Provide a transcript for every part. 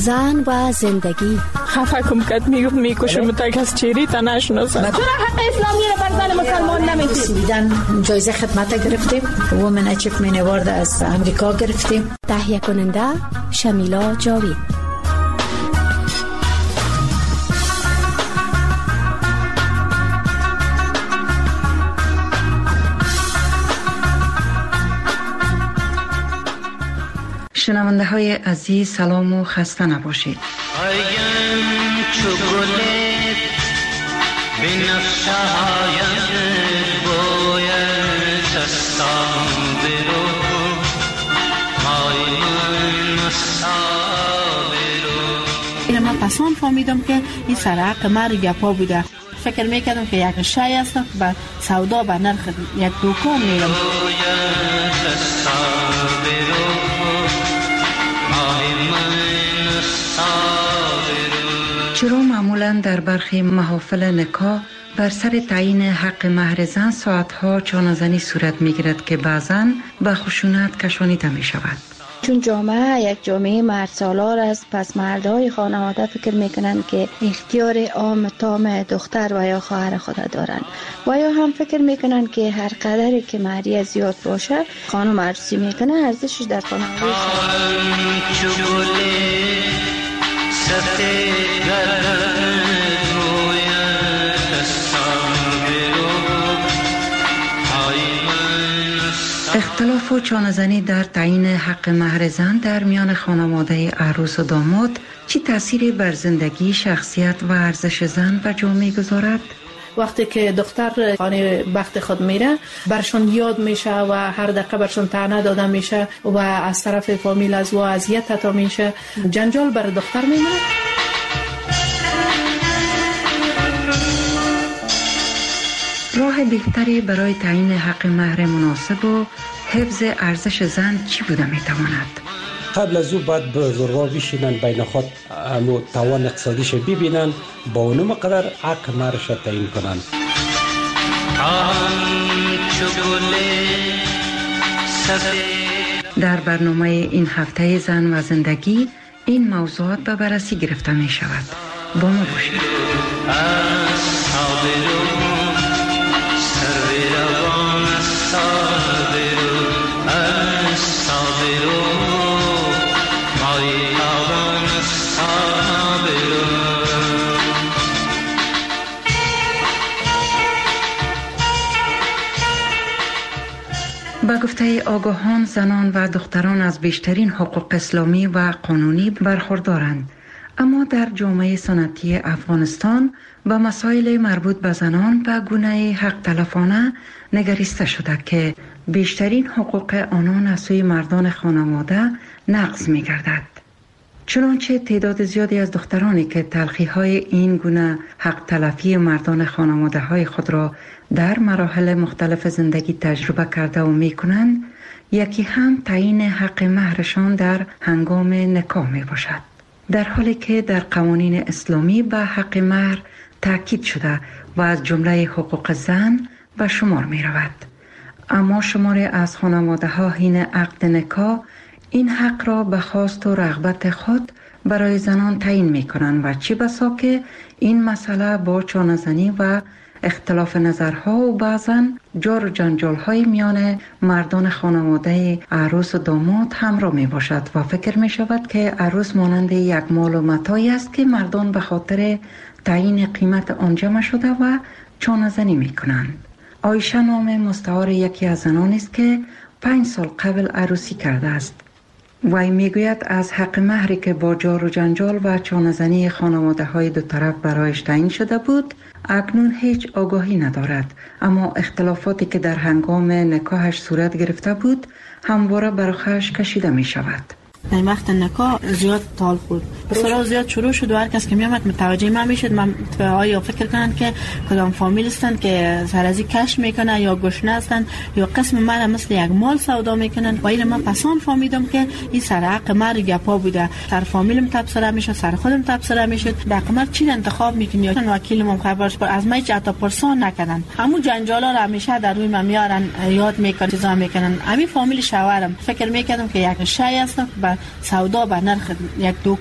زن و زندگی. خفه کم کد میکشم تا از چیری تا نشناسم. چرا حق اسلامی رو بر زن مسلمان نمیدید؟ دیدن جایزه خدمت گرفتیم، وومن اچیومنت اوارد از امریکا گرفتیم. تهیه کننده شمیلا جاوید. شنونده های عزیز سلام و خسته نباشید. این من پسان فهمیدم که این سرعق مر گپا بوده. فکر میکردم که یک شای است به سودا به نرخ یک دوکان میرم. چرا معمولا در برخی محافل نکاح بر سر تعیین حق مهر زن ساعتها چانه‌زنی صورت میگیرد که بعضاً به خشونت کشانیده می شود؟ چون جامعه یک جامعه مرد سالار است، پس مردهای خانواده فکر میکنند که اختیار عام تام دختر و یا خواهر خود دارند و یا هم فکر میکنند که هر قدری که مهریه زیاد باشه خانم عروسی میکنه ارزشش در خانواده اختلاف و چانه‌زنی در تعیین حق مهر زن در میان خانواده عروس و داماد چی تأثیری بر زندگی، شخصیت و ارزش زن و جامعه گذارد؟ وقتی که دختر خانه بخت خود میره برشون یاد میشه و هر دقیقه برشون طعنه داده میشه و از طرف فامیل از و اذیت حتی میشه، جنجال بر دختر میمونه. راه بهتری برای تعیین حق مهر مناسب و حفظ ارزش زن چی بوده میتواند؟ قبل از او باید بزرگا بشینن بین خود توان اقتصادیش ببینن، با اونم قدر حق مهرش تعیین کنن. در برنامه این هفته زن و زندگی این موضوعات به بررسی گرفته می شود. با ما باشید. با گفته آگاهان زنان و دختران از بیشترین حقوق اسلامی و قانونی برخوردارند، اما در جامعه سنتی افغانستان با مسائل مربوط به زنان به گونه حق تلفانه نگریسته شده که بیشترین حقوق آنان از سوی مردان خانواده نقض می گردد. چنانچه تعداد زیادی از دخترانی که تلخی‌های این گونه حق تلفی مردان خانواده های خود را در مراحل مختلف زندگی تجربه کرده و می کنند، یکی هم تعیین حق مهرشان در هنگام نکاح می باشد. در حالی که در قوانین اسلامی به حق مهر تاکید شده و از جمله حقوق زن به شمار می رود. اما شماری از خانواده ها حین عقد نکاح این حق را به خواست و رغبت خود برای زنان تعیین می کنند و چه بسا که این مسئله با چانه‌زنی و اختلاف نظرها و بعضاً جار و جنجال های میان مردان خانواده عروس و داماد همراه می باشد و فکر می شود که عروس مانند یک مال و متاعی است که مردان به خاطر تعیین قیمت آن جمع شده و چانه‌زنی می کنند. عایشه نام مستعار یکی از زنان است که 5 سال قبل عروسی کرده است. وی میگوید از حق مهری که با جار و جنجال و چانه‌زنی خانواده های دو طرف برایش تعیین شده بود اکنون هیچ آگاهی ندارد، اما اختلافاتی که در هنگام نکاحش صورت گرفته بود همواره بر خودش کشیده می شود. این وقت نکاح زیاد تال خورد، بسیار زیاد شروع شد و هر کس که میامد متوجه من میشد. من آیا فکر کنند که کدام فامیل هستند که سرازی کش میکنه یا گشنه هستند یا قسم من مثل یک مال سودا میکنن. و این من پسان فهمیدم که این سرعق مر گپا بوده. سر فامیلم تبصره میشه، سر خودم تبصره میشد. در قمر چی انتخاب میکنی یا وکیلم خبرش پر از من حتی پرسان نکردن. همون جنجالا را همیشه در روی من میارن، یاد میکنن، چیزا میکنن. همین فامیل شوهرم فکر میکردم که یک شای است سودا به نرخ یک دوکان میره.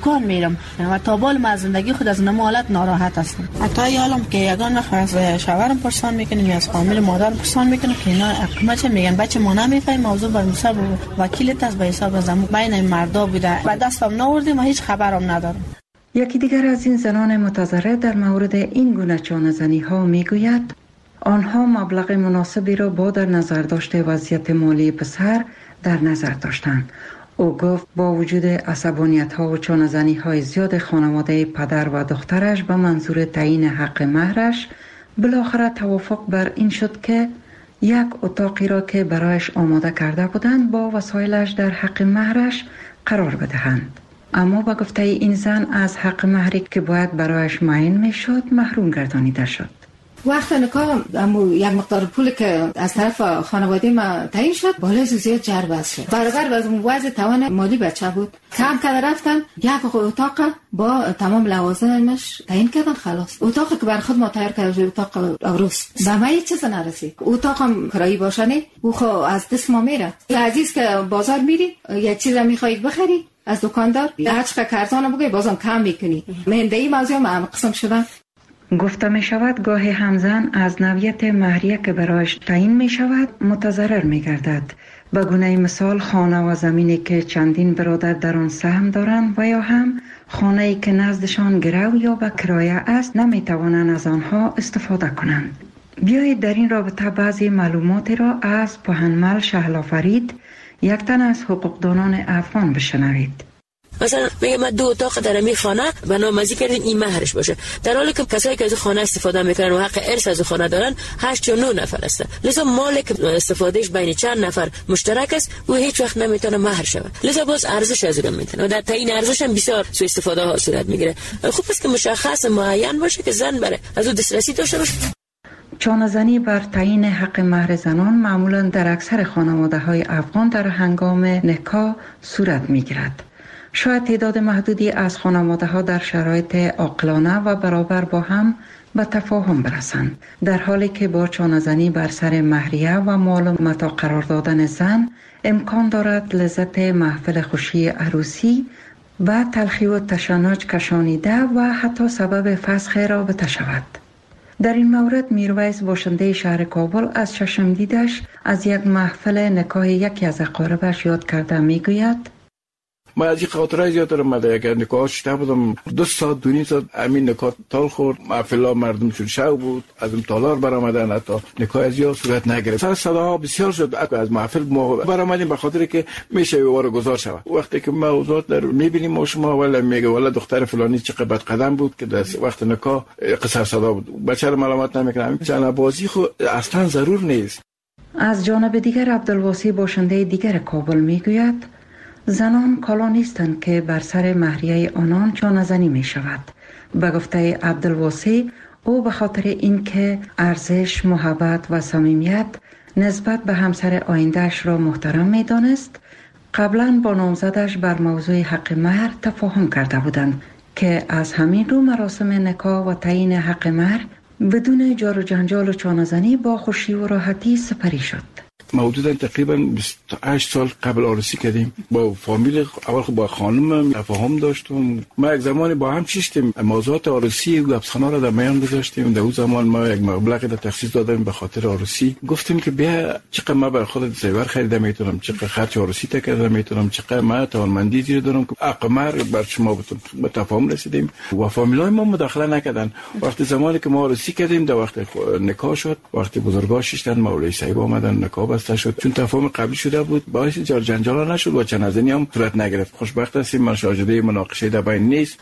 میرم و تا بال ما از زندگی خود از نمالت ناراحت هستم. حتی یالم که یگان وقت از شوهرم پرسان میکنیم یا از فامیل مادرم پرسان میکنیم که اینا اقامت میگن بچه ما نمیفهمیم موضوع بر حساب وکیلت از به حساب زمو بین مردا بوده و دستم نوردیم و هیچ خبرم ندارم. یکی دیگر از این زنان متضرر در مورد این گونه چانه‌زنی ها میگوید آنها مبلغ مناسبی را با در نظر داشته وضعیت مالی پسر در نظر داشتند. او گفت با وجود عصبانیت ها و چانه‌زنی های زیاد خانواده پدر و دخترش به منظور تعیین حق مهرش بالاخره توافق بر این شد که یک اتاقی را که برایش آماده کرده بودند با وسایلش در حق مهرش قرار بدهند. اما با گفته این زن از حق مهری که باید برایش معین می شد محروم گردانیده شد. وقت نکاح یک مقدار پولی که از طرف خانواده ما تعیین شد بالای زیاد جربه شد. برابر از وضع توان مالی بچه بود. کم که رفتن یک اتاق با تمام لوازمش تعیین کردن خلاص. اتاقی که بر خود ما تیار کردیم اتاق عروس. به ما هیچ چیز نرسید. اتاقم کرایی باشنه او خو از دست ما میره. عزیز که بازار میری یک چیز میخوای بخری از دکاندار هر چقدر کارتون بگی بازم کم میکنی. من این موضوع ما قسم شدم. گفته می شود گاهی همزن از نوعیت مهریه که برایش تعیین می شود متضرر می گردد. به گونه مثال خانه و زمینی که چندین برادر در آن سهم دارند و یا هم خانه‌ای که نزدشان گرو یا به کرایه است نمی توانند از آنها استفاده کنند. بیایید در این رابطه بعضی معلوماتی را از پهنمل شهلا فرید یک تن از حقوقدانان افغان بشنوید. مثلا میگه من 2 اتاق در می خانه بنامزی کردین این مهرش باشه، در حالی که کسایی که از خانه استفاده میکنن و حق ارث از خانه دارن 8 یا 9 نفر هستن. لذا مالک استفادهش بین چند نفر مشترک است و هیچ وقت نمیتونه مهر شود. لذا باز ارزش از اون میتونه و در تعیین ارزش هم بسیار سوء استفاده ها صورت میگیره. خوب است که مشخص معین باشه که زن بره از اون دسترسی داشته باشه. چانه‌زنی بر تعیین حق مهر زنان معمولا در اکثر خانواده‌های افغان در هنگام نکاح صورت میگیرد. شاید تعداد محدودی از خانواده‌ها در شرایط عاقلانه و برابر با هم به تفاهم برسند، در حالی که با چانه‌زنی بر سر مهریه و مال و متاع قرار دادن زن امکان دارد لذت محفل خوشی عروسی و تلخی و تشنج کشانیده و حتی سبب فسخ رابطه شود. در این مورد میرویس باشنده شهر کابل از چشم دیدش از یک محفل نکاح یکی از اقاربش یاد کرده میگوید ما از این خاطره زیاد دارم. من اگر نکاح شده بودم 2 ساعت 2.5 ساعت همین نکاح تال خورد. محفل مردم شد شو بود، از اون تالار برآمدن، حتی نکاح از یا صورت نگرفت. سر صداها بسیار شد از محفل ما برآمدیم به خاطر که میشه واره گذار شود. وقتی که ما اوضاع در میبینیم ما شما ولی میگه والا دختر فلانی چقدر بد قدم بود که در وقت نکاح قصر صدا بود. بچه رو ملامت نمیکنم. چنه بازی خو اصلا ضرور نیست. از جانب دیگر عبدالواسی باشنده دیگر کابل میگوید زنان کالا نیستند که بر سر مهریه آنان چانه‌زنی می شود. به گفته عبدالواسی او به خاطر اینکه ارزش، محبت و صمیمیت نسبت به همسر آینده‌اش را محترم می دانست، قبلا با نامزدش بر موضوع حق مهر تفاهم کرده بودند که از همین رو مراسم نکاح و تعیین حق مهر بدون جار و جنجال و چانه‌زنی با خوشی و راحتی سپری شد. حدودا تقریبا 28 سال قبل عروسی کردیم. با فامیل اول با خانم تفاهم داشتم. ما یک زمانی با هم چیستیم موضوعات عروسی و گپسخانه را در میان گذاشتیم. در اون زمان ما یک مبلغی را تخصیص دادیم به خاطر عروسی. گفتیم که بیا چقدر ما برای خودت زیور خریده میتونم، چقدر خرج عروسی تکرده میتونم، چقدر ما توانمندی زیر دارم که اقمار بر شما به تفاهم رسیدیم و فامیلای ما مداخله نکردن. وقتی زمانی که ما عروسی کردیم در وقت نکاح شد، وقتی بزرگا شیشتن مولوی صاحب اومدن نکاح شد. چون تفاهم قبلی شده بود باعث جار جنجال نشد و چنازنی هم صورت نگرفت. خوشبخت هستیم من شاهده مناقشه در بین نیست.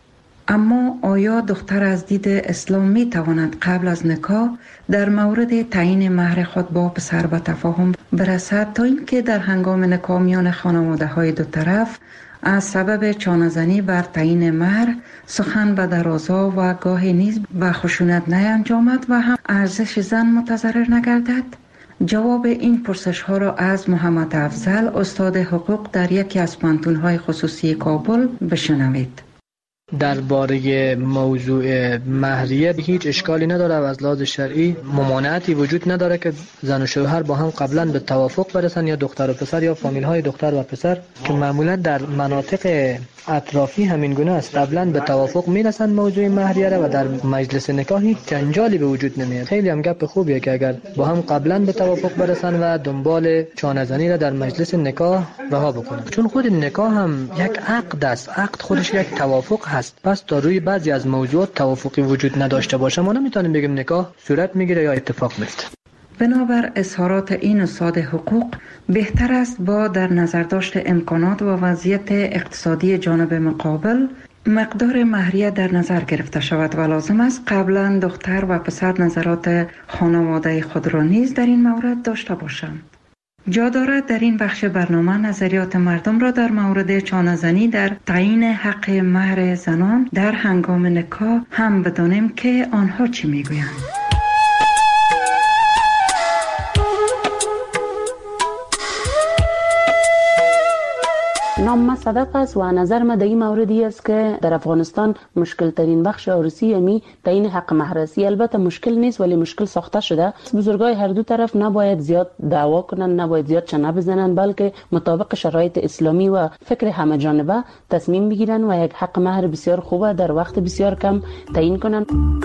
اما آیا دختر از دید اسلام می تواند قبل از نکاح در مورد تعیین مهر خود با پسر به تفاهم برسد تا اینکه در هنگام نکاح میان خانواده های دو طرف از سبب چانه‌زنی بر تعیین مهر سخن به درازا و گاهی نیز به خشونت نیانجامد و هم ارزش زن متضرر نگردد؟ جواب این پرسش ها را از محمد افضل استاد حقوق در یکی از پانتون‌های خصوصی کابل بشنوید. درباره موضوع مهریه هیچ اشکالی نداره و از لحاظ شرعی ممانعتی وجود نداره که زن و شوهر با هم قبلا به توافق برسن، یا دختر و پسر یا فامیل های دختر و پسر که معمولا در مناطق اطرافی همین گونه است، قبلا به توافق میرسن موضوع مهریه را و در مجلس نکاح هیچ جنجالی به وجود نمیاد. خیلی هم گپ خوبیه که اگر با هم قبلا به توافق برسن و دنبال چانه زنی را در مجلس نکاح رها بکنن، چون خود نکاح هم یک عقد است، عقد خودش یک توافق هست. پس تا روی بعضی از موضوعات توافقی وجود نداشته باشه ما نمیتونیم بگیم نکاح صورت میگیره یا اتفاق میفته. بنابر اظهارات این استاد حقوق، بهتر است با در نظر داشت امکانات و وضعیت اقتصادی جانب مقابل مقدار مهریه در نظر گرفته شود و لازم است قبلا دختر و پسر نظرات خانواده خود را نیز در این مورد داشته باشند. جا دارد در این بخش برنامه نظریات مردم را در مورد چانه‌زنی در تعیین حق مهر زنان در هنگام نکاح هم بدانیم که آنها چی میگویند. نام ما صدق است و نظر ما در این موردی است که در افغانستان مشکل ترین بخش عروسی یعنی تعیین حق مهر است. البته مشکل نیست ولی مشکل ساخته شده. بزرگای هر دو طرف نباید زیاد دعوا کنن، نباید زیاد چنه بزنن، بلکه مطابق شرایط اسلامی و فکر همه جانبه تصمیم بگیرن و یک حق مهر بسیار خوبه در وقت بسیار کم تعیین کنن.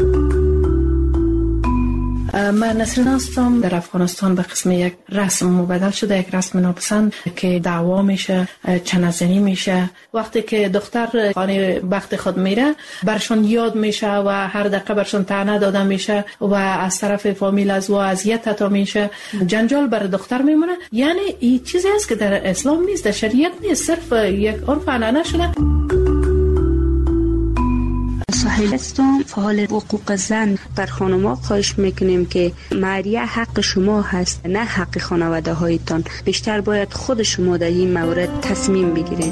من نسرین هستم. در افغانستان به قسم یک رسم مبدل شده، یک رسم ناپسند که دعوا میشه، چنه‌زنی میشه. وقتی که دختر خانه بخت خود میره برشون یاد میشه و هر دقیقه برشون طعنه داده میشه و از طرف فامیل از و اذیت تا میشه، جنجال بر دختر میمونه. یعنی این چیزی است که در اسلام نیست، در شریعت نیست، صرف یک عرف عنعنه شده. سهیل هستم، فعال حقوق زن. در خانم‌ها خواهش میکنیم که مهریه حق شما هست، نه حق خانواده هایتان. بیشتر باید خود شما در این مورد تصمیم بگیرید.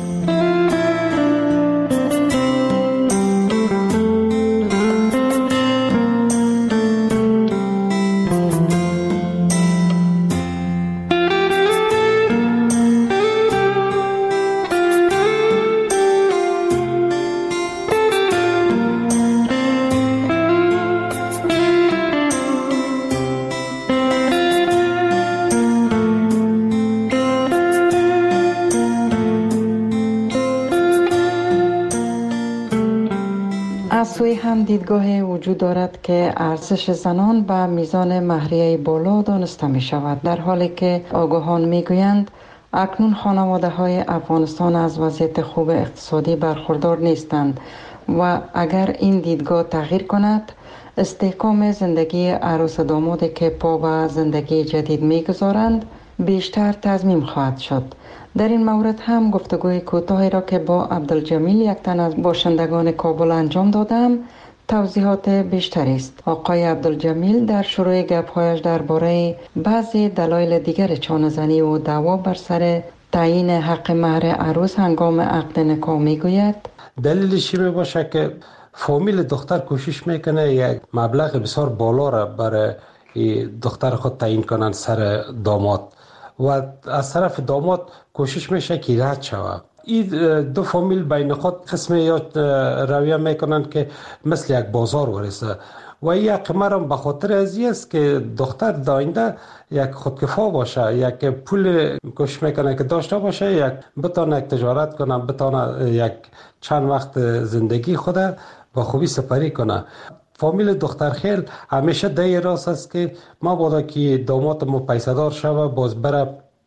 سوی هم دیدگاه وجود دارد که ارزش زنان به میزان مهریه بالا دانسته می شود، در حالی که آگاهان می گویند اکنون خانواده های افغانستان از وضعیت خوب اقتصادی برخوردار نیستند و اگر این دیدگاه تغییر کند استحکام زندگی عروس دامادی که پا به زندگی جدید می گذارند بیشتر تضمین خواهد شد. در این مورد هم گفتگوی کوتاهی را که با عبدالجمیل یک تن از باشندگان کابل انجام دادم توضیحات بیشتری است. آقای عبدالجمیل در شروع گپ‌هایش درباره بعضی دلایل دیگر چانه‌زنی و دعوا بر سر تعیین حق مهر عروس هنگام عقد نکاح میگوید دلیلش می باشه که فامیل دختر کوشش میکنه یک مبلغ بسیار بالا را برای دختر خود تعیین کنن سر داماد و از طرف داماد کوشش میشه که رد شود. این دو فامیل بین خود قسم یا رویه میکنن که مثل یک بازار ورسه و این قمر هم به خاطر ازی است که دختر داینده یک خودکفا باشه، یک پول کوشش میکنه که داشته باشه، یک بتانه یک تجارت کنه، بتانه یک چند وقت زندگی خود به خوبی سپری کنه. فامیل دخترخیل همیشه ده راست است که ما بادا که داماد ما پیسدار شوه باز بره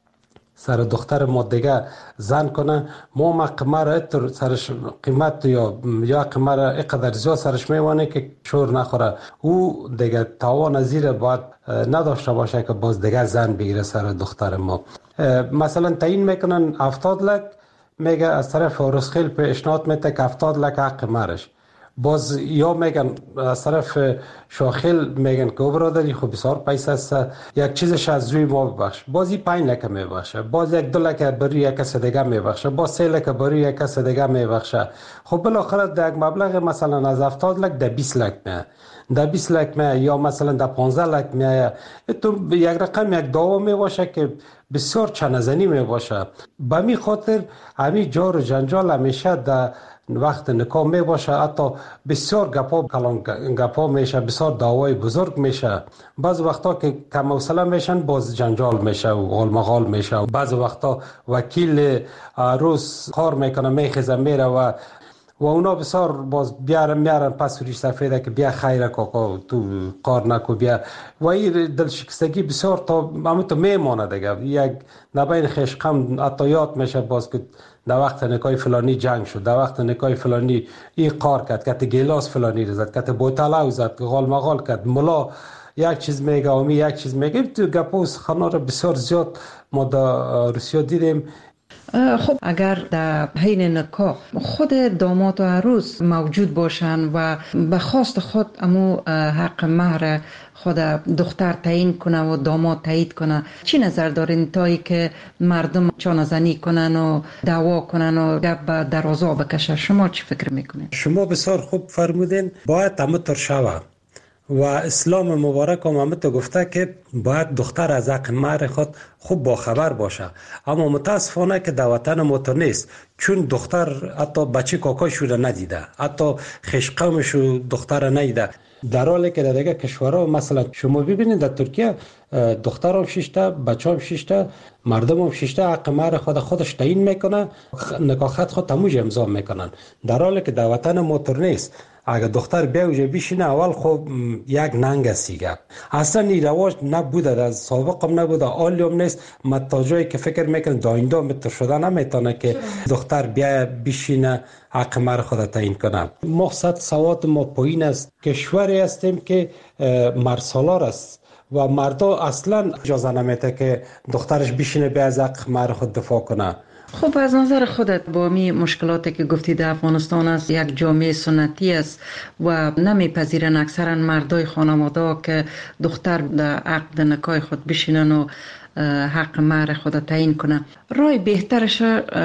سر دختر ما دیگه زن کنه، ما قمر اتر سرش قیمت یا قمر اقدر زیاد سرش میوانه که شور نخوره، او دیگه توان زیر باید نداشته باشه که باز دیگه زن بگیره سر دختر ما. مثلا تعیین میکنن 70 لک، میگه از طرف عروسخیل پیشنهاد میده که 70 لک حق مرش، باز یا میگن از طرف شاخیل میگن که برادری خب بسیار پیسه است، یک چیزش از روی ما ببخش، بازی 5 لک میبخشه، باز 1-2 لک برای یک کس دیگه میبخشه، باز 3 لک برای یک کس دیگه میبخشه. خب بالاخره در یک مبلغ مثلا از 70 لک در 20 لک میاد، در 20 لک میاد یا مثلا در 15 لک میاد. تو یک رقم یک دعوا میباشه که بسیار چنه‌زنی میباشه. به می خاطر همین جار و جنجال همیشه در وقت نکاح می باشه حتی بسیار گپا میشه، بسیار دعوای بزرگ میشه. بعض وقتا که کم حوصله میشن باز جنجال میشه و غالمغال میشه. بعض وقتا وکیل عروس کار میکنه میخیزه میره و اونا بسیار باز میارن پس ریش سفیده که بیا خیره کاکا تو کار نکو بیا و این دلشکستگی بسیار تا همون تو میمانه دیگه. یک نبین خشقم حتی یاد میشه باز که در وقت نکای فلانی جنگ شد، در وقت نکای فلانی این کار کرد، کت گیلاس فلانی رزد، کت بوتلا زد، غال مغال کرد، ملا یک چیز میگه و یک چیز میگه. تو گپوس خانا رو بسیار زیاد ما در روسیه دیدیم. خب اگر در حین نکاح خود داماد و عروس موجود باشن و به خواست خود امو حق مهر خود دختر تعیین کنه و داماد تایید کنه، چی نظر دارین تایی که مردم چانه‌زنی کنن و دعوا کنن و گپ به درازا بکشه؟ شما چی فکر میکنین؟ شما بسیار خوب فرمودین. باید همه شوه و اسلام مبارک هم تو گفته که باید دختر از حق مهر خود خوب باخبر باشه. اما متاسفانه که در وطن ما تو نیست، چون دختر حتی بچه کاکاشو را ندیده، حتی خشقمشو دختر ندیده. در حالی که در دیگه کشورها مثلا شما ببینید در ترکیه دختر هم 6 تا، بچه هم 6 تا، مردم هم 6 تا حق مهر خودش تعیین میکنه، نکاح خط خود تموج امضا میکنن. در حالی که در وطن ما تو نیست. اگر دختر بیا اوجه بشینه اول خب یک ننگ سیگه اصلا این رواج نبوده، از سابق هم نبوده، آلی هم نیست. تا جایی که فکر میکنه داینده متر شده نمیتونه که دختر بیا بشینه حق مهر خود تعیین کنه. مقصد سواد ما پایین است. کشوری هستیم که مرسالار است و مردا اصلا اجازه نمیده که دخترش بشینه بیا از حق مهر خود دفاع کنه. خب از نظر خودت با می مشکلاتی که گفتی در افغانستان است، یک جامعه سنتی است و نمیپذیرن اکثرا مردای خانواده که دختر در عقد نکاح خود بشینن و حق مهر خود تعیین کنه. رای بهترش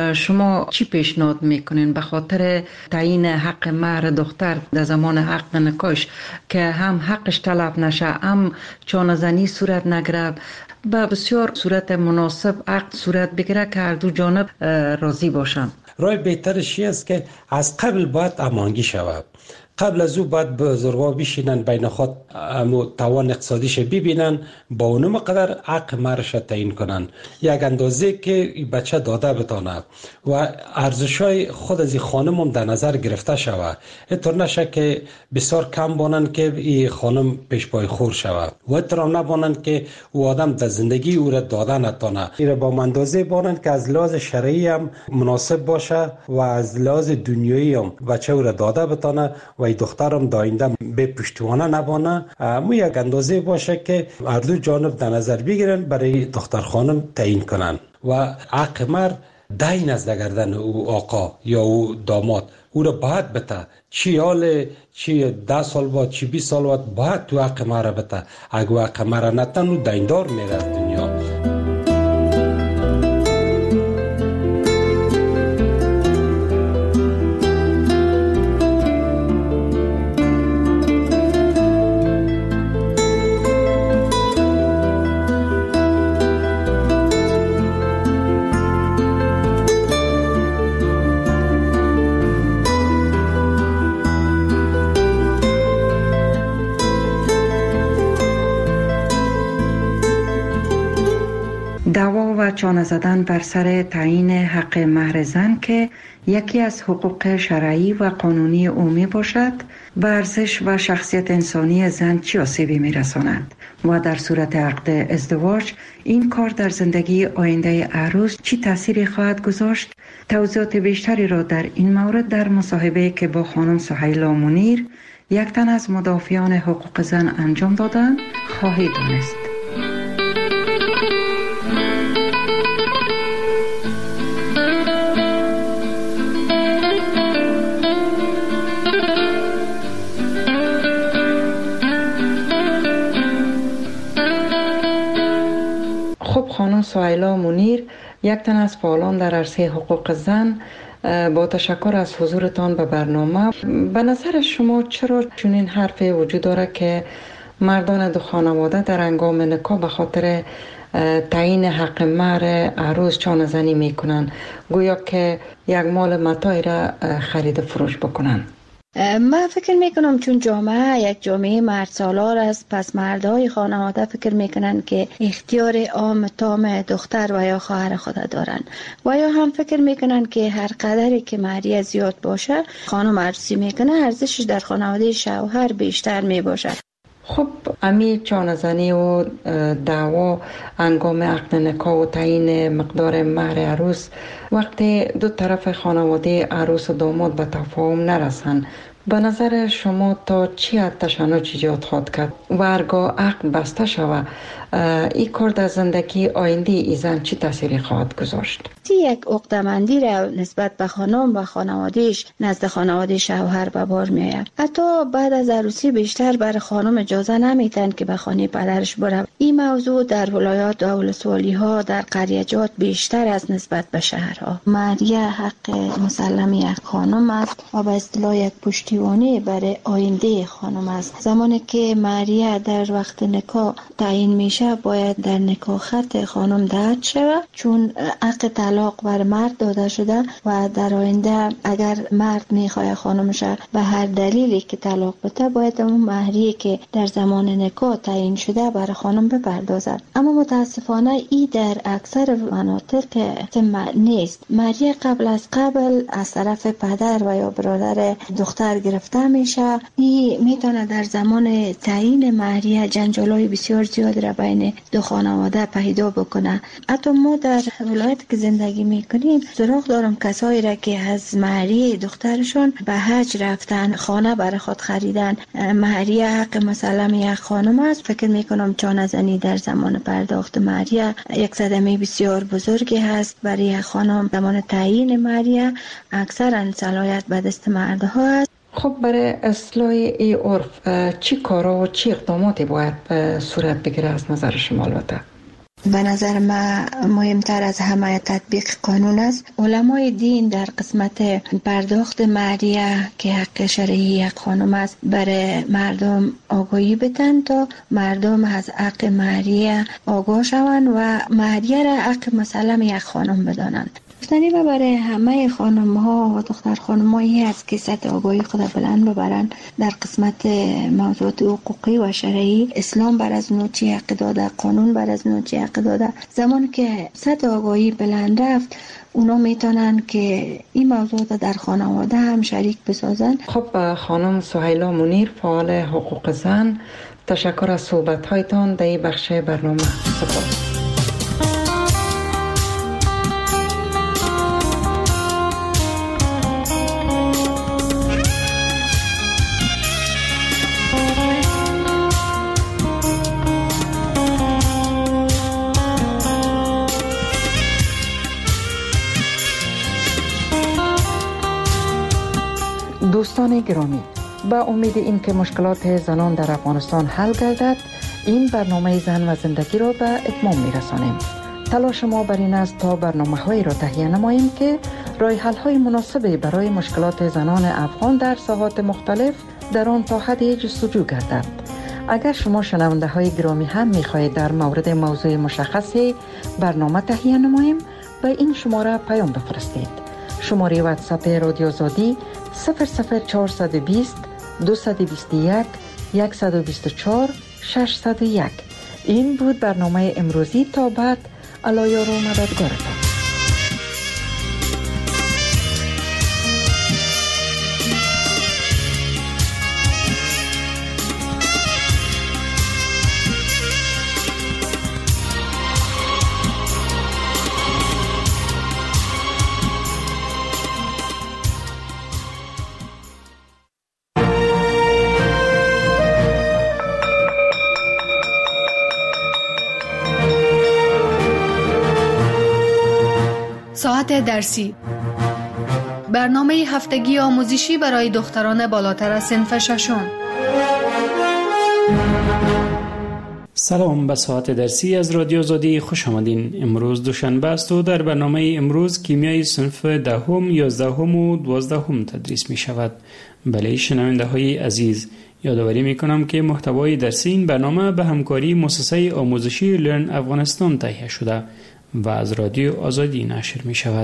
شما چی پیشنهاد میکنین به خاطر تعیین حق مهر دختر در زمان عقد نکاحش که هم حقش طلب نشه، هم چانه‌زنی صورت نگیره، به بسیار صورت مناسب عقد صورت بگیره که هر دو جانب راضی باشن؟ رای بهترش است که از قبل باید امانگی شود. قبل از او باید بزرگا بشینن بین خود توان اقتصادیش ببینن، با اونم قدر حق مهرش تعیین کنن، یک اندازه که بچه داده بتانه و ارزشای خود از خانم هم در نظر گرفته شود. اینطور نشه که بسیار کم بانن که این خانم پیش پای خور شود و اینطور نبانن که او آدم در زندگی او را داده نتانه. این را با اندازه بانن که از لحاظ شرعی هم مناسب باشه و از لحاظ دنیایی هم بچه او را داده بتانه و دخترم داینده به پشتوانه نبانه. مو یک اندازه باشه که هر دو جانب در نظر بگیرن برای دختر خانم تعیین کنن و حق مهر دین از گردن او آقا یا او داماد او را باید بته، چی حال چی 10 سال بعد چی 20 سال بعد باید تو حق مهر بته. اگه حق مهر نتن او دیندار میره از دنیا. دعوا و چانه زدن بر سر تعیین حق مهر زن که یکی از حقوق شرعی و قانونی عمومی باشد، به ارزش و شخصیت انسانی زن چه آسیبی می‌رساند و در صورت عقد ازدواج این کار در زندگی آینده عروس چه تأثیری خواهد گذاشت؟ توضیحات بیشتری را در این مورد در مصاحبه که با خانم سهیلا منیر، یک تن از مدافعان حقوق زن انجام دادند خواهید دانست. خانم سهیلا منیر، یک تن از فعالان در عرصه حقوق زن، با تشکر از حضورتان به برنامه. به نظر شما چرا چنین حرفی وجود داره که مردان دو خانواده در هنگام نکاح به خاطر تعیین حق مهر عروس چانه زنی میکنن، گویا که یک مال متاعی را خرید فروش بکنن؟ من فکر میکنم چون جامعه یک جامعه مرد سالار است، پس مردهای خانواده فکر میکنن که اختیار عام تام دختر و یا خواهر خود دارن و یا هم فکر میکنن که هر قدری که مهریه زیاد باشه خانم عروسی میکنه ارزشش در خانواده شوهر بیشتر میباشه. خب امی چانه‌زنی و دعوا انگام عقد نکاح و تعیین مقدار مهر عروس وقتی دو طرف خانواده عروس و داماد به تفاهم نرسن، به نظر شما تا چی حد تشنج ایجاد خواهد کرد و هرگاه عقد بسته شود این کار در زندگی آینده ای زن چی تأثیری خواهد گذاشت؟ یک عقده‌مندی را نسبت به خانم و خانوادهش نزد خانواده شوهر به بار میآید. حتی بعد از عروسی بیشتر بر خانم اجازه نمیدن که به خانه پدرش بره. این موضوع در ولایات و ولسوالی ها در قریه‌جات بیشتر از نسبت به شهرها. مهریه حق مسلم یک خانم است و به اصطلاح یک پشتیبانی برای آینده خانم است. زمانی که مهریه در وقت نکاح تعیین میشه باید در نکاح خط خانم درج شود، چون حق طلاق بر مرد داده شده و در آینده اگر مرد میخواد خانمش به هر دلیلی که طلاق بده باید اون مهریه که در زمان نکاح تعیین شده برای خانم بپردازد. اما متاسفانه این در اکثر مناطق نیست. مهریه قبل از طرف پدر و یا برادر دختر گرفته میشه. این میتونه در زمان تعیین مهریه جنجالای بسیار زیاد را بین دو خانواده پیدا بکنه. حتی ما در ولایت که زندگی میکنیم سراغ دارم کسایی را که از مهریه دخترشون به حج رفتن، خانه برای خود خریدن. مهریه حق مسلم یک خانم است. فکر میکنم چانه‌زنی در زمان پرداخت مهریه یک صدمه بسیار بزرگی هست برای یک خانم. زمان تعیین مهریه اکثرا صلاحیت به دست مردها است. خب برای اصلاح این عرف چی کارا و چی اقداماتی باید صورت بگیره از نظر شما؟ البته به نظر من مهمتر از همه تطبیق قانون است. علمای دین در قسمت پرداخت مهریه که حق شرعی یک خانم است برای مردم آگاهی بدن تا مردم از حق مهریه آگاه شوند و مهریه را حق مسلم یک خانم بدانند. گفتنی و برای همه خانم ها و دختر خانم هایی است که سطح آگاهی خود بلند ببرن در قسمت موضوعات حقوقی و شرعی. اسلام بر از نوچی حق داده، قانون بر از نوچی حق داده. زمان که سطح آگاهی بلند رفت اونا میتونن که این موضوعات در خانواده هم شریک بسازن. خب خانم سهیلا منیر، فعال حقوق زن، تشکر از صحبت هایتان در این بخش برنامه. سپاس. دوستان گرامی، با امید این که مشکلات زنان در افغانستان حل گردد این برنامه زن و زندگی را به اتمام میرسانیم. تلاش ما بر این است تا برنامه‌هایی را تهیه نماییم که راه حل‌های مناسبی برای مشکلات زنان افغان در ساحات مختلف در آن تا حدی جستجو گردد. اگر شما شنونده های گرامی هم می‌خواهید در مورد موضوع مشخصی برنامه تهیه نماییم به این شماره پیام بفرستید. شماره واتساپ رادیو آزادی 00420 221 124 601. این بود برنامه امروزی. تا بعد، الله یار و مددگارتان. ساعت درسی، برنامه هفتگی آموزشی برای دختران بالاتر از صنف ششم. سلام، به ساعت درسی از رادیو آزادی خوش آمدین. امروز دوشنبه است و در برنامه امروز کیمیای صنف 10، 11 و 12 تدریس می شود. بله شنونده های عزیز، یادآوری میکنم که محتوای درسی این برنامه به همکاری مؤسسه آموزشی لرن افغانستان تهیه شده و از رادیو آزادی نشر می شود.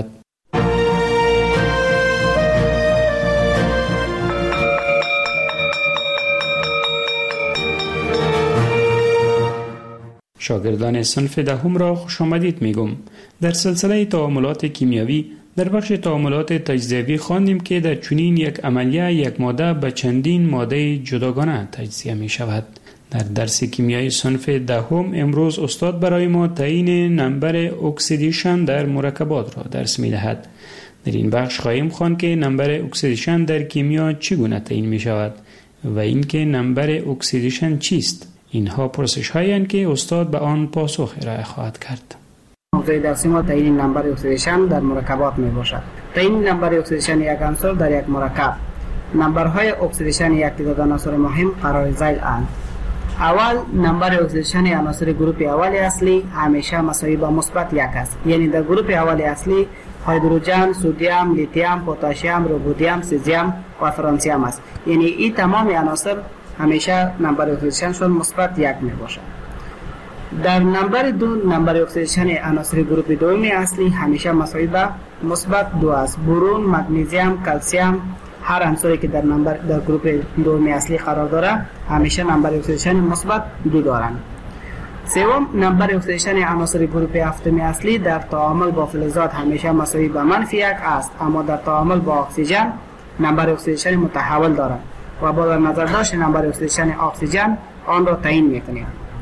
شاگردان صنف دهم را خوش آمدید میگم. در سلسله تعاملات کیمیایی در بخش تعاملات تجزیوی خواندیم که در چنین یک عملیه یک ماده به چندین ماده جداگانه تجزیه می شود. در درس کیمیای صنف دهم امروز استاد برای ما تعیین نمبر اکسیدیشن در مرکبات را درس می دهد. در این بخش خواهیم خواند که نمبر اکسیدیشن در کیمیا چگونه تعیین می شود و اینکه نمبر اکسیدیشن چیست. اینها پرسش هایی که استاد به آن پاسخ ارائه خواهد کرد. موضوع درسی ما تعیین نمبر اکسیدیشن در مرکبات می باشد. تعیین نمبر اکسیدیشن یک عنصر در یک مرکب. نمبرهای اکسیدیشن یک تعداد عناصر مهم قرار ذیل اند. اول نمبر اکسیدیشن عناصر گروپ اول اصلی همیشه مساوی با مثبت 1 است. یعنی در گروپ اول اصلی هیدروژن، سدیم، لیتیم، پتاسیم، رودیم، سزیم و فرانسیم است. یعنی این تمام عناصر همیشه نمبر اکسیدیشنشون مثبت 1 می باشد. در نمبر 2 نمبر اکسیدیشن عناصر گروپ دوم اصلی همیشه مساوی با مثبت 2 است. برون، مگنیزیم، کلسیم، هر عنصری که در گروپ دوم اصلی قرار داره همیشه نمبر اکسیدیشن مثبت 2 دارند. سوم نمبر اکسیدیشن عناصر گروپ هفتم اصلی در تعامل با فلزات همیشه مساوی با -1 است، اما در تعامل با اکسیژن نمبر اکسیدیشن متحول دارد و با نظر داشت نمبر اکسیدیشن اکسیژن آن را تعیین می‌کنیم.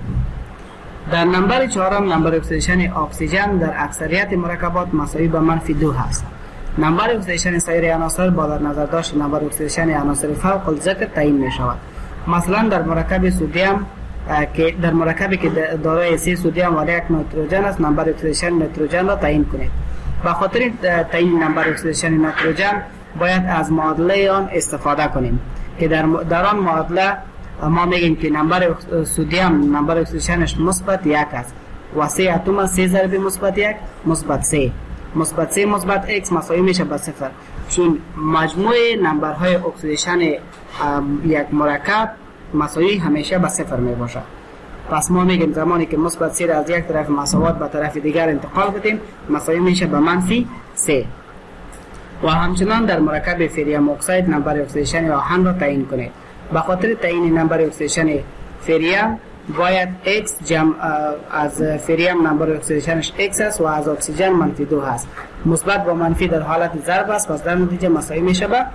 در نمبر 4 نمبر اکسیدیشن اکسیژن در اکثریت مرکبات مساوی با -2 است. نمبر اکسیدیشن سایر عناصر با در نظر داشت نمبر اکسیدیشن عناصر فوق الذکر تعیین می شود. مثلا در مرکب سدیم در مرکبی که دارای 3 سدیم و 1 نیتروژن است نمبر اکسیدیشن نیتروژن را تعیین کنید. به خاطر تعیین نمبر اکسیدیشن نیتروژن باید از معادله آن استفاده کنیم که در آن معادله ما میگیم که نمبر سدیم نمبر اکسیدیشنش مثبت 1 است و 3 اتم 3 ضرب مثبت 1 مثبت 3 مثبت 3 مثبت x مساوی میشه با 0، چون مجموع نمبرهای اکسیدیشن یک مرکب مساوی همیشه با 0 می باشد. پس ما میگیم زمانی که مثبت 3 را از یک طرف مساوات به طرف دیگر انتقال بدیم مساوی میشه با -3. و همچنان در مرکب فریم اکساید نمبر اکسیدیشن آهن را تعیین کنید. به خاطر تعیین نمبر اکسیدیشن فریم باید x جمع از فریم نمبر اکسیدیشنش x است و از اکسیژن -2 هست. مثبت با منفی در حالت ضرب است، پس در نتیجه مساوی میشه با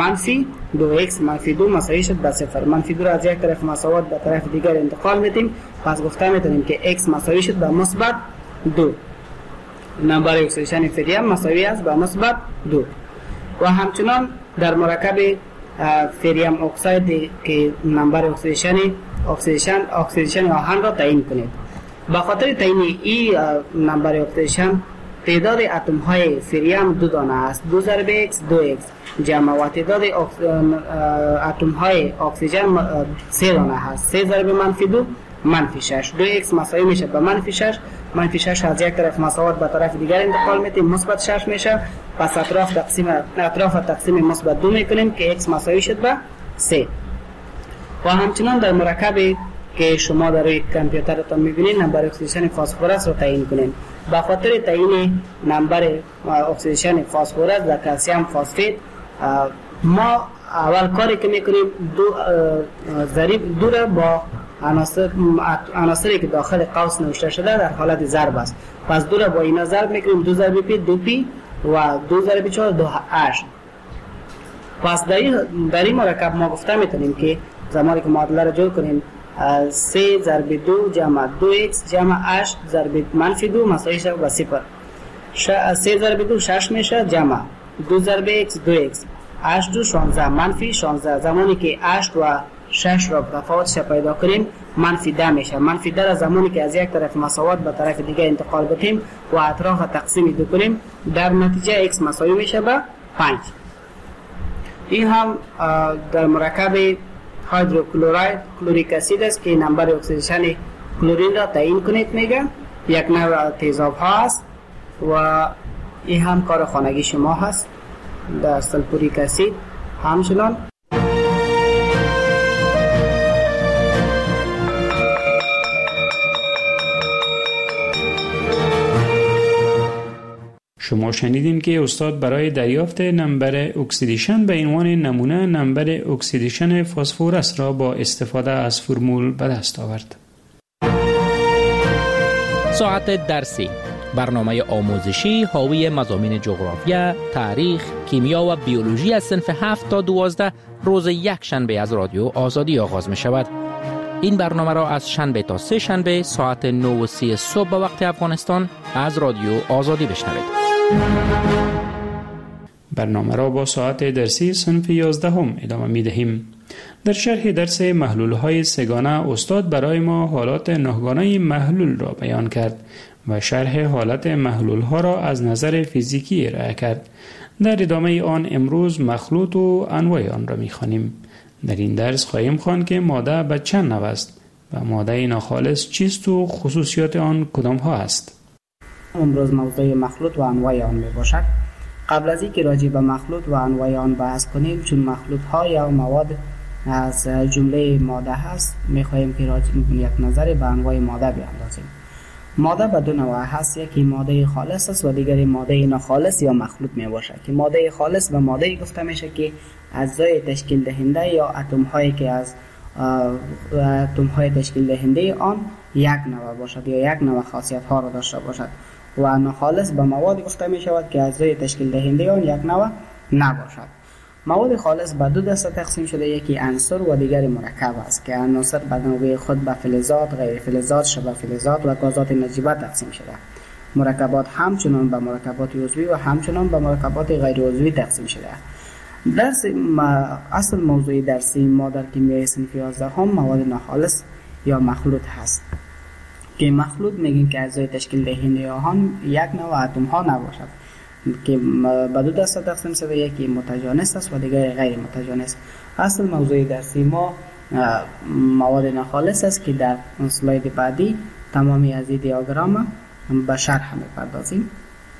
-2x -2 مساوی شد با 0. -2 را از یک طرف مساوات به طرف دیگر انتقال میدیم، پس گفته میتونیم که x مساوی شد با -2. نمبر اکسیدیشن فریم مساوی است با -2. و همچنان در مرکب فریم اکساید که نمبر اکسیدیشن آهن را تعیین کنید. به خاطر تعیین این نمبر اکسیدیشن تعداد اتم های فریم 2 دانه است. 2 ضرب x 2x جمع و تعداد اتم های اکسیژن 3 دانه هست. 3 ضرب -2 -6. 2x مساوی میشه با -6. -6 از یک طرف مساوات به طرف دیگر انتقال میدیم مثبت 6 میشه، پس اطراف تقسیم مثبت 2 میکنیم که x مساوی شد با 3. و همچنان در مرکبی که شما در روی کامپیوترتان میبینید نمبر اکسیدیشن فسفرس رو تعیین کنید. به خاطر تعیین نمبر اکسیدیشن فسفرس در کلسیم فسفید ما اول کاری که میکنیم دو را با عناصری که داخل قوس نوشته شده در حالت ضرب است، پس 2 را با اینا ضرب میکنیم. 2 ضرب پی 2p و 2 ضرب 4 2h. پس در این مرکب ما گفته میتونیم که زمانی که معادله را جور کنیم 3 ضرب 2 جمع 2x جمع h ضرب -2 مساوی شد با 0. 3 ضرب 2 6 میشه جمع 2 ضرب x 2x h 2 16 -16. زمانی که h و 6 را تفاوتش پیدا کنیم -10 میشه. -10 را زمانی که از یک طرف مساوات به طرف دیگه انتقال بدیم و اطراف تقسیم 2 کنیم در نتیجه x مساوی میشه با 5. این هم در مرکب هیدروکلوراید کلوریک اسید است که نمبر اکسیدیشن کلورین را تعیین کنید میگه. یک نوع تیزاب ها است و این هم کار خانگی شما هست. در سلفوریک اسید همچنان شما شنیدین که استاد برای دریافت نمبر اکسیدیشن به عنوان نمونه نمبر اکسیدیشن فسفرس را با استفاده از فرمول به دست آورد. ساعت درسی، برنامه آموزشی حاوی مضامین جغرافیا، تاریخ، کیمیا و بیولوژی از صنف 7 تا 12 روز یک شنبه از رادیو آزادی آغاز می شود. این برنامه را از شنبه تا سه شنبه ساعت 9:30 صبح به وقت افغانستان از رادیو آزادی بشنوید. برنامه را با ساعت درسی صنف 11 ادامه می دهیم. در شرح درس محلول‌های سه‌گانه استاد برای ما حالات نهگانه محلول را بیان کرد و شرح حالت محلول‌ها را از نظر فیزیکی ارائه کرد. در ادامه آن امروز مخلوط و انواع آن را می‌خوانیم. در این درس خواهیم خواند که ماده به چند نوع است و ماده ناخالص چیست و خصوصیات آن کدام ها است. امروز موضوع مخلوط و انواع آن میباشد. قبل از اینکه راجع به مخلوط و انواع آن بحث کنیم، چون مخلوط ها یا مواد از جمله ماده هست، میخواهیم که یک نظر به انواع ماده بیاندازیم. ماده به دو نوع هست، یکی ماده خالص است و دیگری ماده ناخالص یا مخلوط می باشد. که ماده خالص به ماده گفته میشه که اجزای تشکیل دهنده یا اتم هایی که از اتم های تشکیل دهنده آن یک نوع باشد یا یک نوع خاصیت ها را داشته باشد. و ناخالص به مواد گفته می شود که اجزای تشکیل دهنده آن یک نوع نباشد. مواد خالص به دو دسته تقسیم شده، یکی عنصر و دیگری مرکب است که عناصر به نوبه خود به فلزات، غیر فلزات، شبه فلزات و گازات نجیبه تقسیم شده. مرکبات همچنان به مرکبات عضوی و همچنان به مرکبات غیر عضوی تقسیم شده. درس اصل موضوع درسی ما در کیمیای صنف 11 مواد ناخالص یا مخلوط هست که مخلوط میگیم که اجزای تشکیل دهنده آن یک نوع اتم ها نباشد، که به دو دسته تقسیم شده، یکی متجانس است و دیگری غیر متجانس. اصل موضوع درسی ما مواد ناخالص است که در اسلاید بعدی تمامی از این دیاگرام به شرح می‌پردازیم.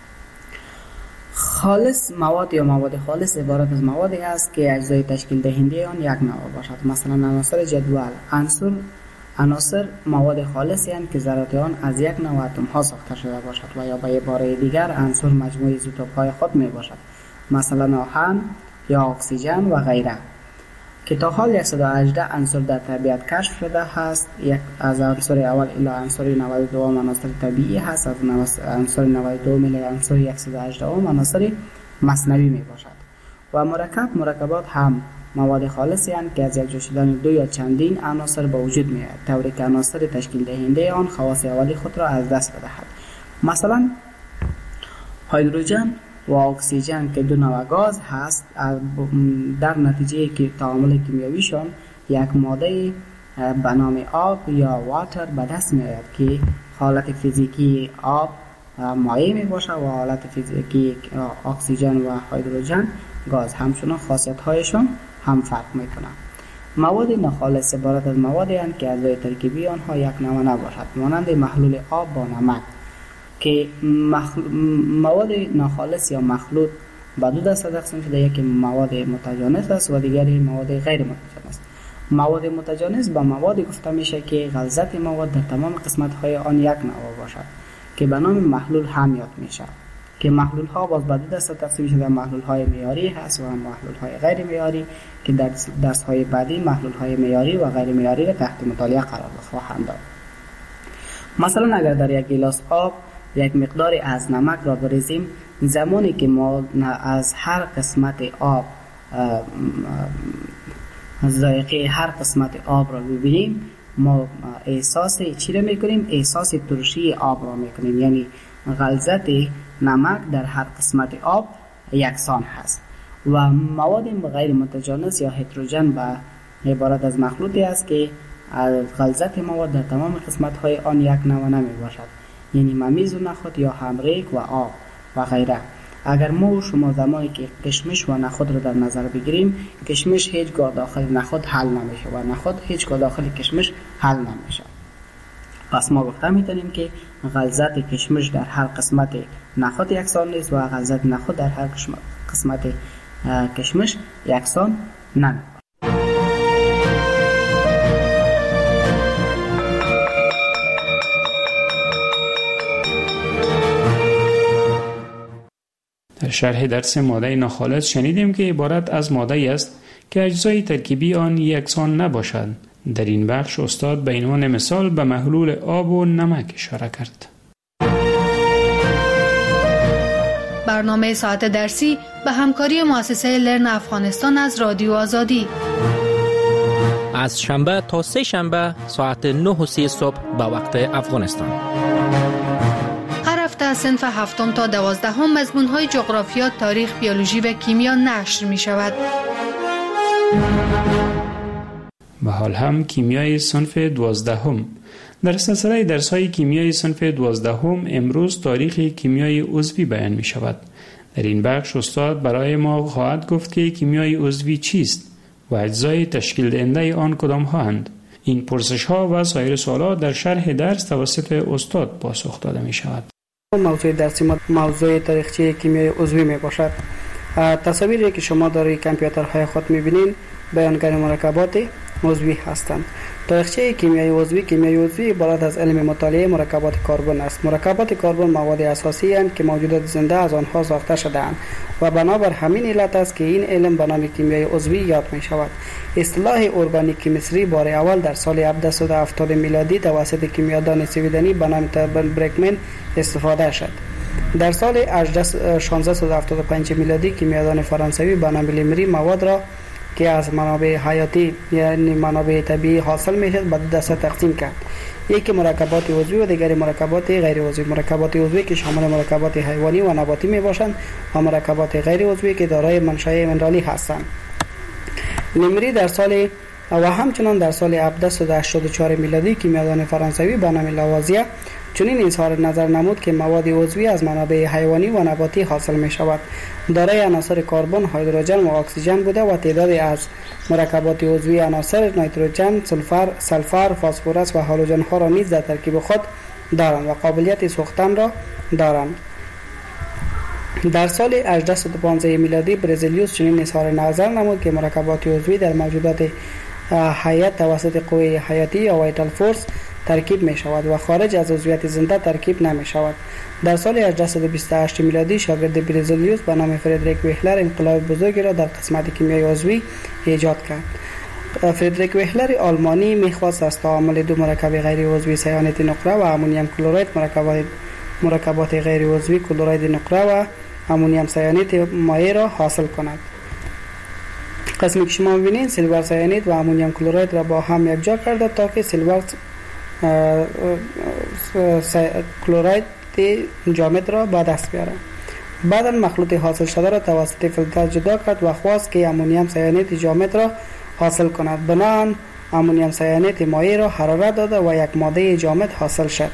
خالص مواد یا مواد خالص عبارت از موادی است که اجزای تشکیل دهنده آن یک نوع باشد. مثلا عناصر جدول، عناصر مواد خالصی هستند که ذرات آن از یک نوع اتم ها ساخته شده باشد و یا به عباره دیگر عنصر مجموعه ایزوتوپ های خود می باشد، مثلا آهن یا اکسیژن و غیره، که تا حال 118 عنصر در طبیعت کشف شده هست. یک از عنصر اول الی عنصر 92 عناصر طبیعی هست، از عنصر 92 الی عنصر 118 عناصر مصنوعی می باشد. و مرکبات هم مواد خالصی هستند که از یکجا شدن دو یا چندین عناصر به وجود می آید، طوری که عناصر تشکیل دهنده آن خواص اولی خود را از دست بدهد. مثلا هیدروژن و اکسیژن که دو نوع گاز هست، در نتیجه که تعامل کیمیاییشان یک ماده به نام آب یا واتر به دست می آید که حالت فیزیکی آب مایع می باشد و حالت فیزیکی اکسیژن و هیدروژن گاز. همچنان خاصیت هایشان هم فرق می کنند. مواد ناخالص عبارت از موادی هستند که اجزای ترکیبی آنها یک نوع نباشد، مانند محلول آب با نمک. که مواد ناخالص یا مخلوط به دو دسته تقسیم شده، یکی مواد متجانس است و دیگری مواد غیر متجانس. مواد متجانس به مواد گفته میشه که غلظت مواد در تمام قسمت های آن یک نوع باشد که به نام محلول هم یاد میشه. که محلول ها باز به دو دسته تقسیم شده، محلول های معیاری هست و محلول های غیر معیاری، که در درس های بعدی محلول های معیاری و غیر معیاری را تحت مطالعه قرار خواهند داد. مثلا اگر در یک گیلاس آب یک مقدار از نمک را بریزیم، زمانی که ما از هر قسمت آب ذائقه هر قسمت آب را ببینیم، ما احساس چی را میکنیم؟ احساس ترشی آب را میکنیم، یعنی غلظت نمک در هر قسمت آب یکسان هست. و مواد غیر متجانس یا هتروژن به عبارت از مخلوطی است که غلظت مواد در تمام قسمت های آن یک نوع نمی باشد، یعنی ممیز و نخود یا همریک و آب و غیره. اگر ما و شما زمانی که کشمش و نخود را در نظر بگیریم، کشمش هیچگاه داخل نخود حل نمیشه و نخود هیچگاه داخل کشمش حل نمیشه. پس ما گفته میتونیم که غلظت کشمش در هر قسمت نخود یکسان نیست و غلظت نخود در هر قسمت کشمش یکسان نمیشه. در شرح درس ماده ناخالص شنیدیم که عبارت از ماده است که اجزای ترکیبی آن یکسان نباشد. در این بخش استاد به عنوان مثال به محلول آب و نمک اشاره کرد. برنامه ساعت درسی به همکاری مؤسسه لرن افغانستان از رادیو آزادی از شنبه تا سه شنبه ساعت 9:30 صبح به وقت افغانستان. هر هفته از صنف 7 تا 12 مضمون‌های جغرافیا، تاریخ، بیولوژی و کیمیا نشر می شود. به حال هم کیمیای صنف 12. در سلسله درس‌های کیمیای صنف 12 امروز تاریخ کیمیای عضوی بیان می شود. در این بخش استاد برای ما خواهد گفت که کیمیای عضوی چیست و اجزای تشکیل دهنده آن کدام هستند. این پرسش ها و سایر سوالات در شرح درس توسط استاد پاسخ داده می شود. موضوع درسی ما موضوع تاریخچه کیمیای عضوی می باشد. تصاویری که شما در کامپیوترهای خود می بینید بیانگر مرکبات عضوی هستند. تاریخچه کیمیای عضوی عبارت از علم مطالعه مرکبات کربن است. مرکبات کربن مواد اساسی اند که موجودات زنده از آنها ساخته شده‌اند و بنابر همین علت است که این علم به نام کیمیای عضوی یاد می شود. اصطلاح ارگانیک کیمستری بار اول در سال 1770 میلادی توسط کیمیادان سویدنی به نام تربن برکمن استفاده شد. در سال 1675 میلادی کیمیادان فرانسوی به نام لیمری مواد را که از منابع حیاتی یعنی منابع طبیعی حاصل میشد به دو دسته تقسیم کرد. یکی مرکبات عضوی و دیگری مرکبات غیر عضوی. مرکبات عضوی که شامل مرکبات حیوانی و نباتی می باشند و مرکبات غیر عضوی که دارای منشأ منرالی هستند. لیمری در سال و همچنان در سال 1784 میلادی کیمیادان فرانسوی به نام لاوازیه چنین اظهار نظر نمود که مواد عضوی از منابع حیوانی و نباتی حاصل می شود. دارای عناصر کربن، هیدروژن و اکسیژن بوده و تعدادی از مرکبات عضوی عناصر نیتروژن، سلفر، فسفرس و هالوژن ها را نیز در ترکیب خود دارند و قابلیت سوختن را دارند. در سال 1815 میلادی برزیلیوس چنین اظهار نظر نمود که مرکبات عضوی در موجودات حیات توسط قوه حیاتی یا وایتال فورس ترکیب می شود و خارج از عضویت زنده ترکیب نمی شود. در سال 1828 میلادی شاگرد برزیلیوس به نام فردریک وهلر انقلاب بزرگی را در قسمت کیمیای عضوی ایجاد کرد. فردریک وهلر آلمانی می‌خواست از تعامل دو مرکب غیر عضوی سیانت نقره و امونیم کلراید مرکبات غیر عضوی کلراید نقره و امونیم سیانت مایع را حاصل کند. قسمی که شما می‌بینید سیلور سیانید و امونیم کلراید را با هم یکجا کرده تا که سیلور کلراید جامد را به دست بیاره. بعدا مخلوط حاصل شده را توسط فیلتر جدا کرد و خواست که امونیم سیانید جامد را حاصل کند. بنابراین امونیم سیانید مایع را حرارت داده و یک ماده جامد حاصل شد.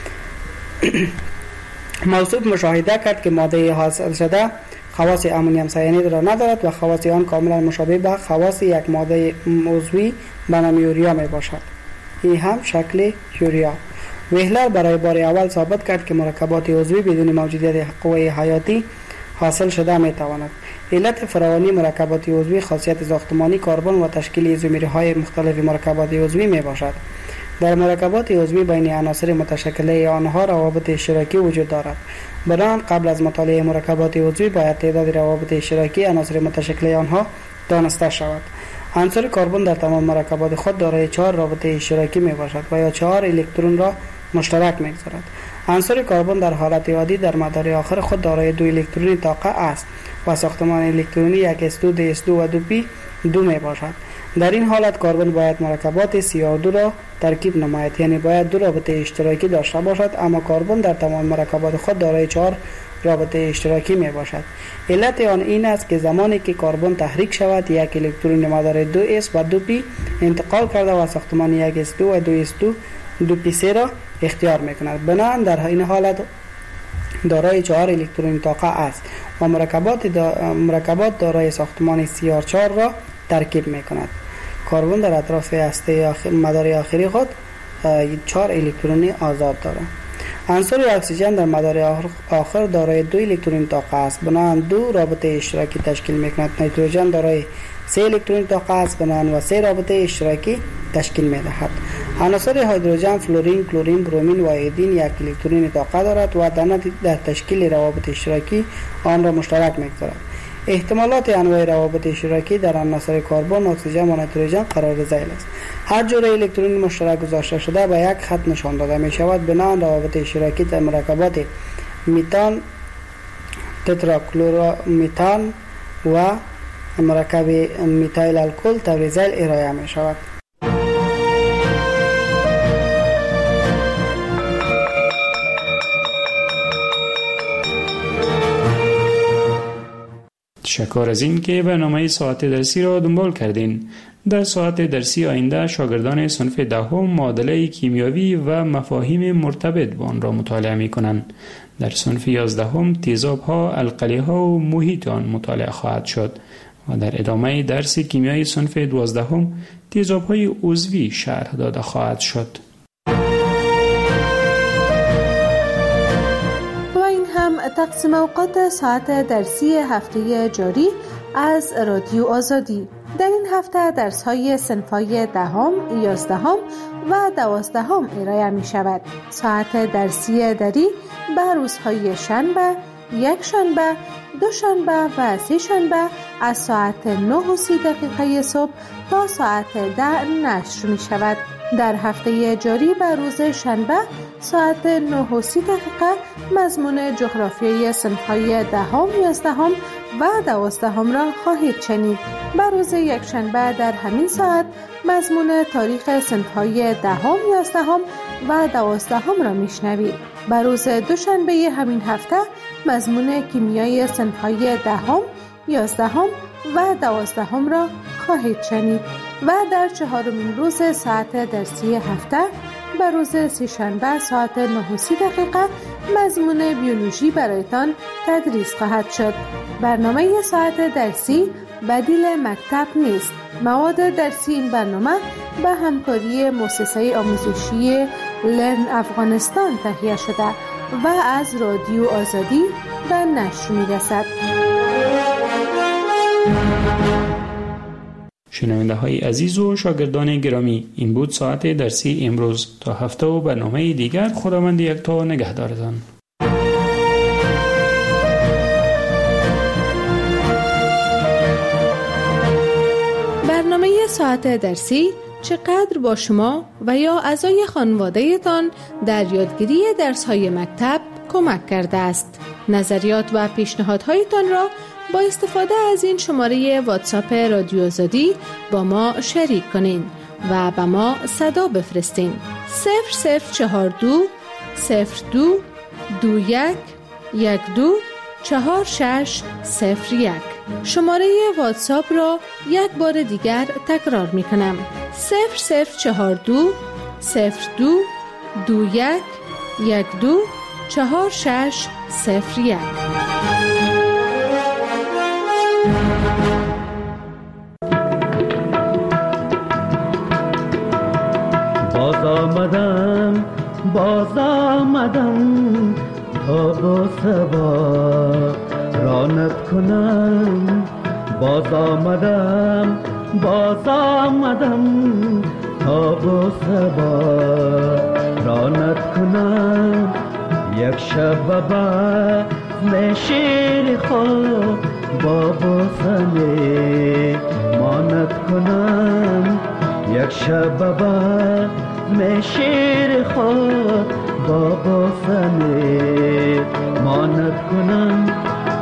موصوف مشاهده کرد که ماده حاصل شده خواص امونیم سیانید را ندارد و خواص آن کاملا مشابه به خواص یک ماده عضوی به نام یوریا می باشد. این هم شکل یوریا. وهلر برای بار اول ثابت کرد که مرکبات عضوی بدون موجودیت قوه حیاتی حاصل شده می تواند. علت فراوانی مرکبات عضوی خاصیت ساختمانی کربن و تشکیل ایزومرهای مختلف مرکبات عضوی می باشد. در مرکبات عضوی بین عناصر متشکله آنها روابط اشتراکی وجود دارد. بنابراین قبل از مطالعه مرکبات عضوی باید تعداد روابط اشتراکی عناصر متشکله آنها دانسته شود. عنصر کربن در تمام مرکبات خود دارای 4 رابطه اشتراکی می باشد و یا 4 الکترون را مشترک می‌گذارد. عنصر کربن در حالت عادی در مدار آخر خود دارای 2 الکترون طاقه است و ساختمان الکترونی 1s2 ds2 و 2p2 می باشد. در این حالت کربن باید مرکبات CR2 را ترکیب نماید، یعنی باید 2 رابطه اشتراکی داشته باشد، اما کربن در تمام مرکبات خود دارای 4 رابطه اشتراکی می باشد. علت آن این است که زمانی که کربن تحریک شود یک الکترون مدار 2s و 2p انتقال کرده و ساختمان 1s2 و 2s2 2p3 را اختیار می کند. بنابراین در این حالت دارای 4 الکترون طاقه است و مرکبات دارای ساختمان CR4 را ترکیب می کند. کربن در اطراف هسته مدار آخری خود 4 الکترون آزاد دارد. عنصر اکسیژن در مدار آخر دارای 2 الکترون طاقه است، بنابراین 2 رابطه اشتراکی تشکیل می کند. نیتروژن دارای 3 الکترون طاقه است، بنابراین و 3 رابطه اشتراکی تشکیل می‌دهد. عناصر هیدروژن، فلورین، کلورین، برومین و ایودین یک الکترون طاقت دارد و در تشکیل روابط اشتراکی آن را مشترک می‌گذارد. احتمالات انواع روابط اشتراکی در عناصر کربن، اکسیژن و نیتروژن قرار ذیل است. هر جور الکترون مشترک گذاشته شده به یک خط نشان داده می شود. بنابراین روابط اشتراکی در مرکبات میتان، تتراکلورمیتان و مرکب میتایل الکل طور ذیل ارائه می شود. تشکر از این که برنامه ساعت درسی را دنبال کردین. در ساعت درسی آینده شاگردان صنف دهم معادله کیمیایی و مفاهیم مرتبط با آن را مطالعه می کنند. در صنف 11 تیزاب ها، القلی ها و محیط آن مطالعه خواهد شد و در ادامه درس کیمیای صنف 12 تیزاب های عضوی شرح داده خواهد شد. تقسیم اوقات ساعت درسی هفته جاری از رادیو آزادی. در این هفته درس‌های صنف‌های 10، 11 و 12 ارائه می‌شود. ساعت درسی دری به روزهای شنبه، یک شنبه، دو شنبه و سه شنبه از ساعت 9:30 صبح تا ساعت 10 نشر می‌شود. در هفته جاری به روز شنبه ساعت 9:30 مضمون جغرافیای صنف‌های 10، 11 و 12 را خواهید شنید. به روز یکشنبه در همین ساعت مضمون تاریخ صنف‌های 10، 11 و 12 را میشنوید. به روز دوشنبه همین هفته مضمون کیمیای صنف‌های 10، 11 و 12 را خواهید شنید و در چهارمین روز ساعت درسی هفته به روز سه‌شنبه ساعت 9:30 مضمون بیولوژی برایتان تدریس خواهد شد. برنامه ساعت درسی بدیل مکتب نیست. مواد درسی این برنامه به همکاری مؤسسه آموزشی لرن افغانستان تهیه شده و از رادیو آزادی به نشر می‌رسد. شنونده های عزیز و شاگردان گرامی، این بود ساعت درسی امروز. تا هفته و برنامه دیگر خداوند یکتا نگهدارتان. برنامه ساعت درسی چقدر با شما و یا اعضای خانواده تان در یادگیری درس‌های مکتب کمک کرده است. نظریات و پیشنهادهایتان را با استفاده از این شماره واتساپ رادیو آزادی با ما شریک کنین و به ما صدا بفرستین. 0042 02 21 12 4601. شماره واتساپ را یک بار دیگر تکرار می کنم. 0042 02 21 12 4601. باز آمدم تا با سبا رانت کنم. باز آمدم تا با سبا رانت کنم. یک شب بزم شیر خود با بوسنه مانت کنم. یک شب بزم شیر خود با بوسنه مانت کنم.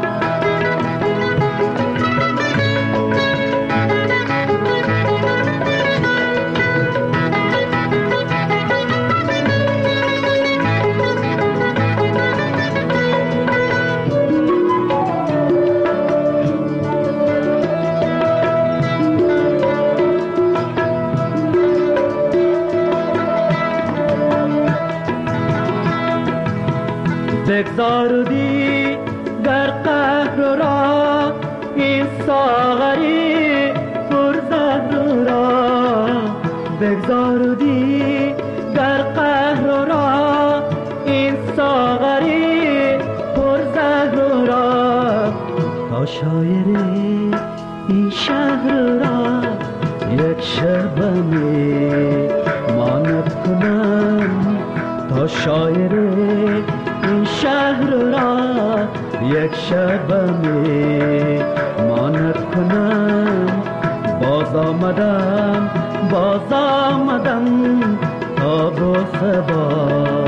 بگذاردی در قهر را این ساغری پرزهر را. بگذاردی در قهر را این ساغری پرزهر را. تا شاعر این شهر را یک شبمی ماند کنم تا شاعر این شهر را یک شبمی ماند کنم باز آمدم تا با سبا